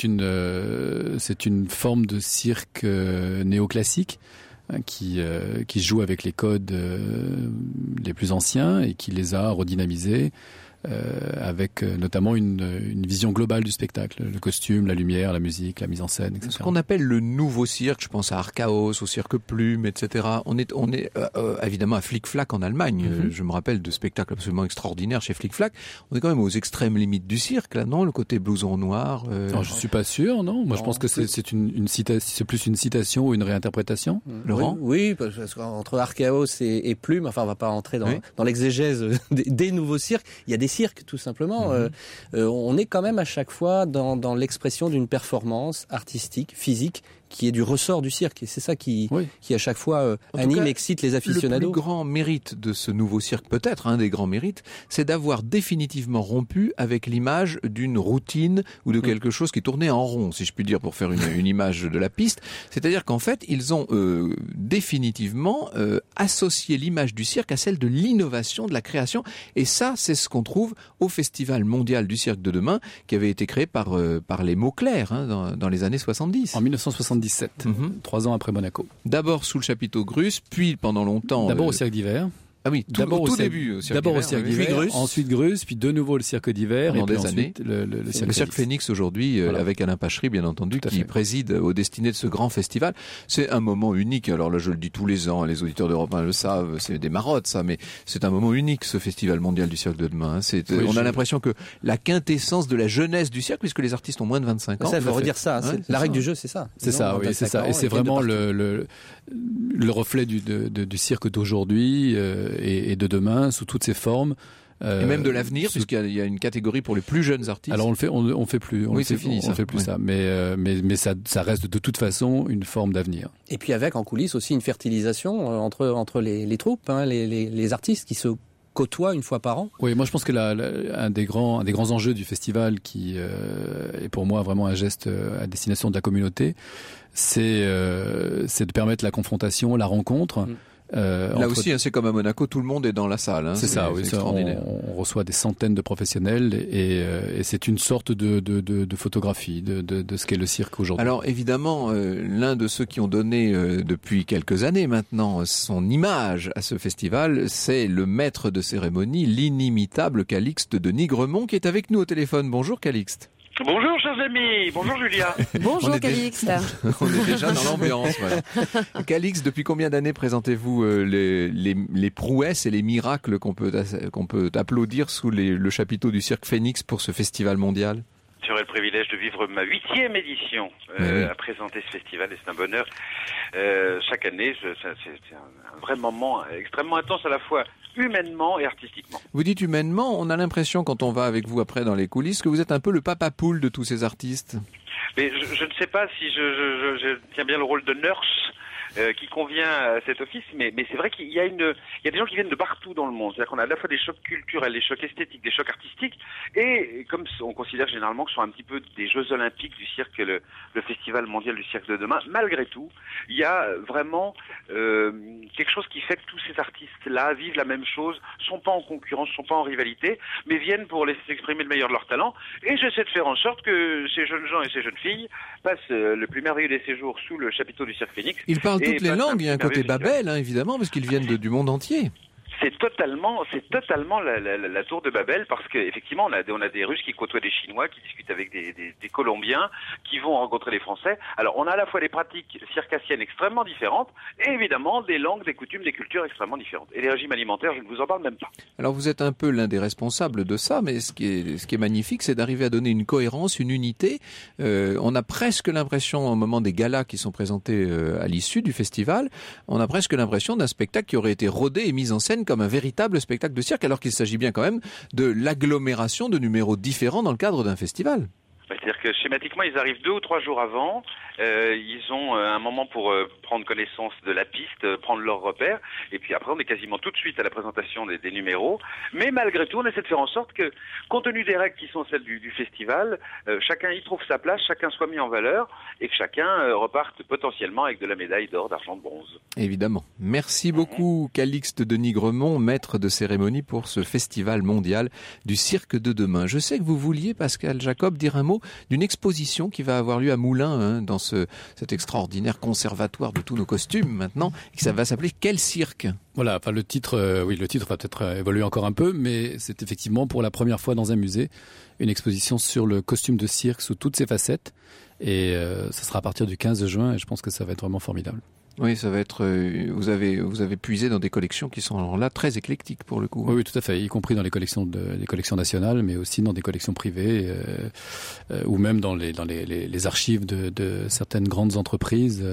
une forme de cirque néoclassique qui joue avec les codes les plus anciens et qui les a redynamisés. Avec notamment une vision globale du spectacle, le costume, la lumière, la musique, la mise en scène, etc. Ce qu'on appelle le nouveau cirque, je pense à Archaos, au Cirque Plume, etc. On est évidemment à Flic Flac en Allemagne. Je me rappelle de spectacles absolument extraordinaires chez Flic Flac. On est quand même aux extrêmes limites du cirque, là, non? Le côté blouson noir. Alors, je suis pas sûr, non. Moi, je pense que c'est plus une citation ou une réinterprétation. Laurent? Oui, parce qu'entre Archaos et Plume, enfin, on va pas entrer dans l'exégèse des nouveaux cirques. Il y a des cirque, tout simplement. On est quand même à chaque fois dans l'expression d'une performance artistique, physique, qui est du ressort du cirque. Et c'est ça qui à chaque fois anime, excite les aficionados. Le plus grand mérite de ce nouveau cirque, peut-être un des grands mérites, c'est d'avoir définitivement rompu avec l'image d'une routine ou de quelque chose qui tournait en rond, si je puis dire, pour faire une image de la piste. C'est-à-dire qu'en fait, ils ont définitivement associé l'image du cirque à celle de l'innovation, de la création. Et ça, c'est ce qu'on trouve au Festival mondial du cirque de demain, qui avait été créé par les mots clairs dans les années 70. En 1977, 3 ans après Monaco. D'abord sous le chapiteau Grus, puis pendant longtemps... D'abord au cirque d'hiver. Ah oui, d'abord au début au cirque d'abord au cirque d'hiver, ensuite Grus, puis de nouveau le cirque d'hiver, et puis des ensuite années. Le cirque Phénix aujourd'hui, avec Alain Pachery, bien entendu, qui préside aux destinées de ce grand festival. C'est un moment unique. Alors là, je le dis tous les ans, les auditeurs d'Europe 1 le savent, c'est des marottes, ça, mais c'est un moment unique, ce festival mondial du cirque de demain. On a l'impression que la quintessence de la jeunesse du cirque, puisque les artistes ont moins de 25 ans. Ça, il faut redire ça. La règle du jeu, c'est ça. C'est ça, oui, c'est ça. Et c'est vraiment le reflet du cirque d'aujourd'hui et de demain, sous toutes ses formes. Et même de l'avenir, puisqu'il y a une catégorie pour les plus jeunes artistes. Alors on fait plus. C'est fini. On fait plus ça. Mais ça reste de toute façon une forme d'avenir. Et puis avec en coulisses aussi une fertilisation entre les troupes, les artistes qui se côtoient une fois par an. Oui, moi je pense que un des grands enjeux du festival, qui est pour moi vraiment un geste à destination de la communauté, c'est de permettre la confrontation, la rencontre. Là aussi, c'est comme à Monaco, tout le monde est dans la salle. C'est ça, oui. On reçoit des centaines de professionnels et c'est une sorte de photographie de ce qu'est le cirque aujourd'hui. Alors évidemment, l'un de ceux qui ont donné depuis quelques années maintenant son image à ce festival, c'est le maître de cérémonie, l'inimitable Calixte de Nigremont, qui est avec nous au téléphone. Bonjour Calixte. Bonjour chers amis, bonjour Julia. Bonjour Calixte. On est déjà dans l'ambiance. Voilà. Calixte, depuis combien d'années présentez-vous les prouesses et les miracles qu'on peut applaudir sous le chapiteau du cirque Phénix pour ce festival mondial? J'aurai le privilège de vivre ma 8e édition à présenter ce festival et c'est un bonheur. Chaque année, c'est un vrai moment extrêmement intense à la fois humainement et artistiquement. Vous dites humainement, on a l'impression quand on va avec vous après dans les coulisses que vous êtes un peu le papa poule de tous ces artistes. Mais je ne sais pas si je tiens bien le rôle de nurse qui convient à cet office, mais c'est vrai qu'il y a des gens qui viennent de partout dans le monde. C'est-à-dire qu'on a à la fois des chocs culturels, des chocs esthétiques, des chocs artistiques, et comme on considère généralement que ce sont un petit peu des Jeux Olympiques du cirque, le Festival mondial du cirque de demain, malgré tout, il y a vraiment quelque chose qui fait que tous ces artistes-là vivent la même chose, sont pas en concurrence, sont pas en rivalité, mais viennent pour laisser s'exprimer le meilleur de leur talent, et j'essaie de faire en sorte que ces jeunes gens et ces jeunes filles passent le plus merveilleux des séjours sous le chapiteau du cirque Phénix. Ils parlent toutes les langues, il y a un côté Babel, évidemment, parce qu'ils viennent du monde entier. C'est totalement la tour de Babel, parce qu'effectivement, on a des Russes qui côtoient des Chinois, qui discutent avec des Colombiens, qui vont rencontrer les Français. Alors, on a à la fois des pratiques circassiennes extrêmement différentes, et évidemment, des langues, des coutumes, des cultures extrêmement différentes. Et les régimes alimentaires, je ne vous en parle même pas. Alors, vous êtes un peu l'un des responsables de ça, mais ce qui est magnifique, c'est d'arriver à donner une cohérence, une unité. On a presque l'impression, au moment des galas qui sont présentés à l'issue du festival, on a presque l'impression d'un spectacle qui aurait été rodé et mis en scène comme un véritable spectacle de cirque, alors qu'il s'agit bien quand même de l'agglomération de numéros différents dans le cadre d'un festival. C'est-à-dire que schématiquement, ils arrivent 2 ou 3 jours avant Ils ont un moment pour prendre connaissance de la piste, prendre leurs repères, et puis après on est quasiment tout de suite à la présentation des numéros. Mais malgré tout, on essaie de faire en sorte que, compte tenu des règles qui sont celles du festival, chacun y trouve sa place, chacun soit mis en valeur, et que chacun reparte potentiellement avec de la médaille d'or, d'argent, de bronze. Évidemment. Merci beaucoup Calixte de Nigremont, maître de cérémonie pour ce festival mondial du cirque de demain. Je sais que vous vouliez, Pascal Jacob, dire un mot d'une exposition qui va avoir lieu à Moulins, dans cet extraordinaire conservatoire de tous nos costumes maintenant, et ça va s'appeler Quel cirque ? Voilà, enfin le titre va peut-être évoluer encore un peu, mais c'est effectivement pour la première fois dans un musée une exposition sur le costume de cirque sous toutes ses facettes, et ça sera à partir du 15 juin, et je pense que ça va être vraiment formidable. Oui, ça va être. Vous avez puisé dans des collections qui sont alors là très éclectiques pour le coup. Oui, tout à fait, y compris dans les collections nationales, mais aussi dans des collections privées, ou même dans les archives de certaines grandes entreprises.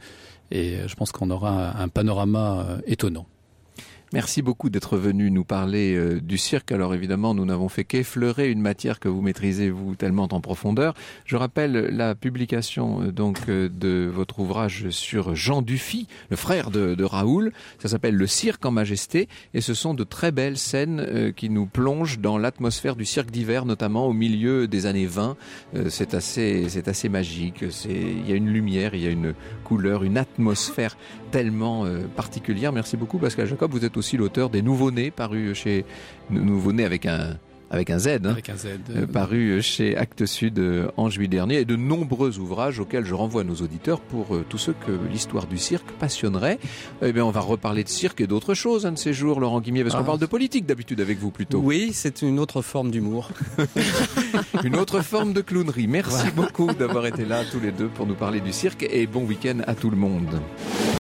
Et je pense qu'on aura un panorama étonnant. Merci beaucoup d'être venu nous parler du cirque. Alors évidemment, nous n'avons fait qu'effleurer une matière que vous maîtrisez, vous, tellement en profondeur. Je rappelle la publication de votre ouvrage sur Jean Dufy, le frère de Raoul. Ça s'appelle Le cirque en majesté, et ce sont de très belles scènes qui nous plongent dans l'atmosphère du cirque d'hiver, notamment au milieu des années 20. C'est assez magique. Il y a une lumière, il y a une couleur, une atmosphère tellement particulière. Merci beaucoup Pascal Jacob. Vous êtes aussi l'auteur des Nouveau-nés, parus chez Nouveau-nés avec un Z, paru chez Actes Sud en juillet dernier, et de nombreux ouvrages auxquels je renvoie nos auditeurs pour tous ceux que l'histoire du cirque passionnerait. Eh bien, on va reparler de cirque et d'autres choses un de ces jours, Laurent Guimier, parce qu'on parle de politique d'habitude avec vous plutôt. Oui, c'est une autre forme d'humour. Une autre forme de clownerie. Merci beaucoup d'avoir été là tous les deux pour nous parler du cirque, et bon week-end à tout le monde.